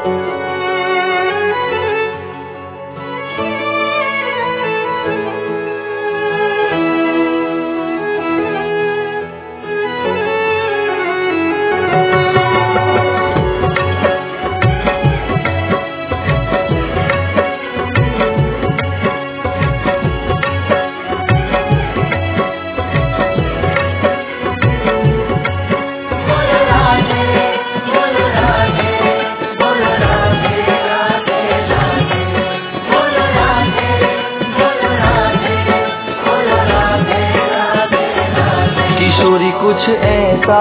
किशोरी कुछ ऐसा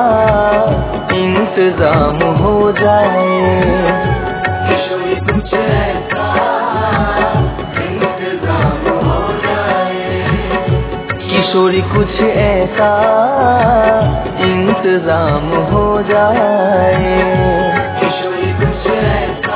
इंतजाम हो जाए, किशोरी कुछ ऐसा इंतजाम हो जाए, किशोरी कुछ ऐसा इंतजाम हो जाए, किशोरी कुछ ऐसा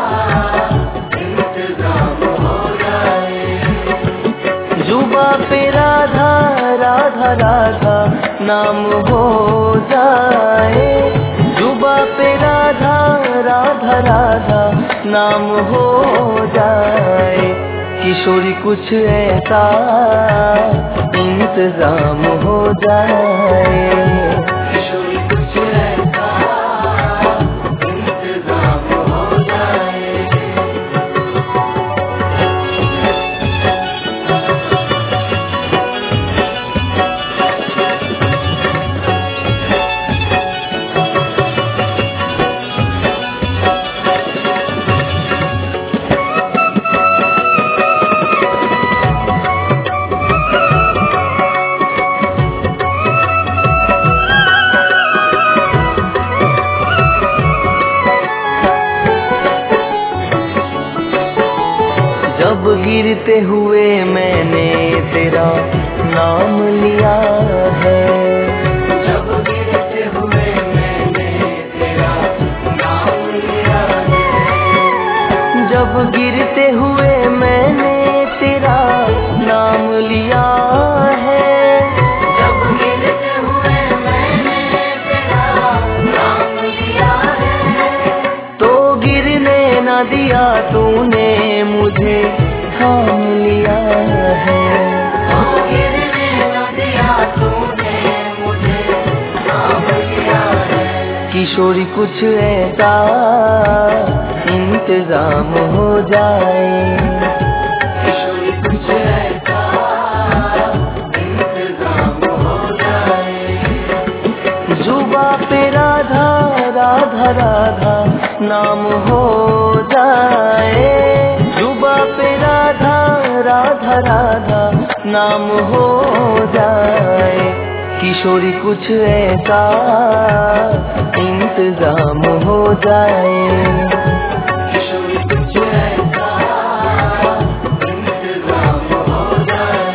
इंतजाम हो जाए। जुबा पे राधा राधा राधा नाम हो जाए, जुबा पे राधा राधा राधा नाम हो जाए, किशोरी कुछ ऐसा इंतजाम हो जाए, किशोरी कुछ ऐसा इंतजाम हो जाए। जब गिरते हुए मैंने तेरा नाम लिया है, जब गिरते हुए मैंने तेरा नाम लिया है, जब गिरते हुए मैंने तेरा नाम लिया है, जब गिरते हुए मैंने तेरा नाम लिया है, तो गिरने न दिया तूने मुझे थाम लिया है, तो गिरने न दिया तूने मुझे थाम लिया है, किशोरी कुछ ऐसा इंतजाम हो जाए, किशोरी कुछ ऐसा इंतजाम हो जाए। जुबा पे राधा राधा राधा नाम हो जाए, जुबा पे राधा राधा राधा नाम हो जाए, किशोरी कुछ ऐसा इंतजाम हो जाए, किशोरी कुछ ऐसा इंतजाम हो जाए।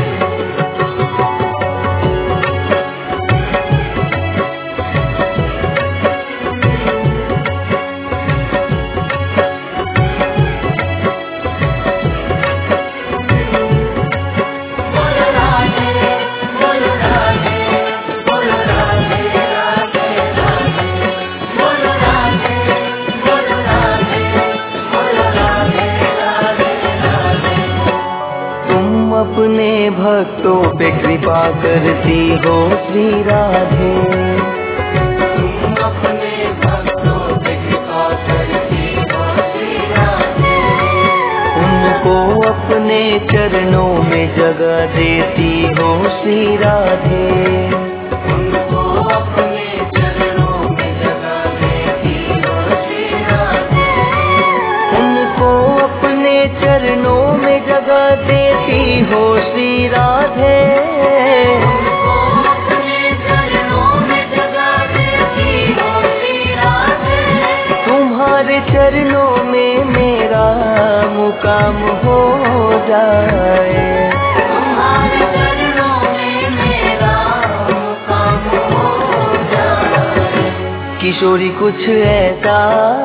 अपने भक्तों पे कृपा करती हो श्री राधे, तुम अपने भक्तों पे कृपा करती हो श्री राधे, उनको अपने चरणों में जगह देती हो श्री राधे, उनको अपने चरणों में जगह देती हो श्री राधे, उनको अपने चरणों में जगह देती हो श्री राधे, उनको अपने चरणों में जगह देती हो श्री राधे, तुम्हारे चरणों में मेरा मुकाम हो जाए, तुम्हारे चरणों में मेरा मुकाम हो जाए, किशोरी कुछ ऐसा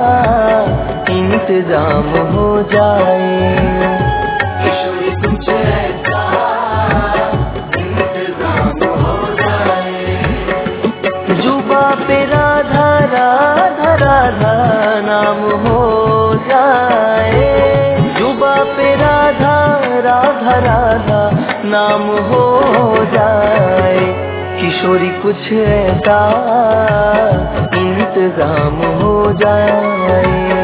इंतजाम हो जाए, किशोरी कुछ ऐसा इंतजाम हो जाए। जुबा पे राधा राधा राधा नाम राधा राधा राधा नाम हो जाए, किशोरी कुछ ऐसा इंतजाम हो जाए।